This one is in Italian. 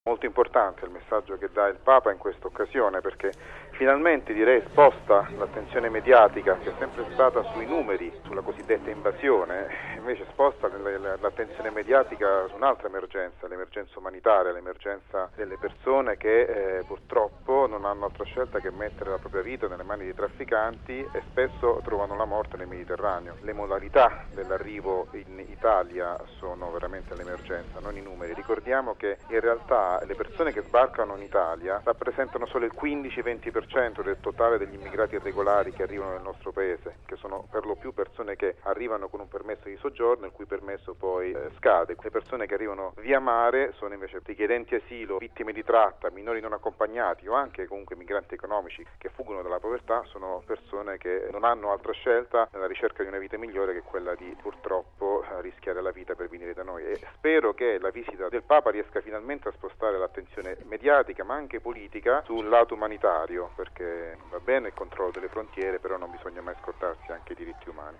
Molto importante il messaggio che dà il Papa in questa occasione, perché finalmente sposta l'attenzione mediatica, che è sempre stata sui numeri, sulla cosiddetta invasione, invece sposta l'attenzione mediatica su un'altra emergenza, l'emergenza umanitaria, l'emergenza delle persone che purtroppo non hanno altra scelta che mettere la propria vita nelle mani dei trafficanti e spesso trovano la morte nel Mediterraneo. Le modalità dell'arrivo in Italia sono veramente l'emergenza, non i numeri. Ricordiamo che in realtà le persone che sbarcano in Italia rappresentano solo il 15-20% del totale degli immigrati irregolari che arrivano nel nostro paese, che sono per lo più persone che arrivano con un permesso di soggiorno, il cui permesso poi scade. Le persone che arrivano via mare sono invece richiedenti asilo, vittime di tratta, minori non accompagnati o anche comunque migranti economici che fuggono dalla povertà. Sono persone che non hanno altra scelta nella ricerca di una vita migliore che quella di purtroppo rischiare la vita per venire da noi, e spero che la visita del Papa riesca finalmente a spostare l'attenzione mediatica ma anche politica sul lato umanitario, perché va bene il controllo delle frontiere, però non bisogna mai scordarsi anche i diritti umani.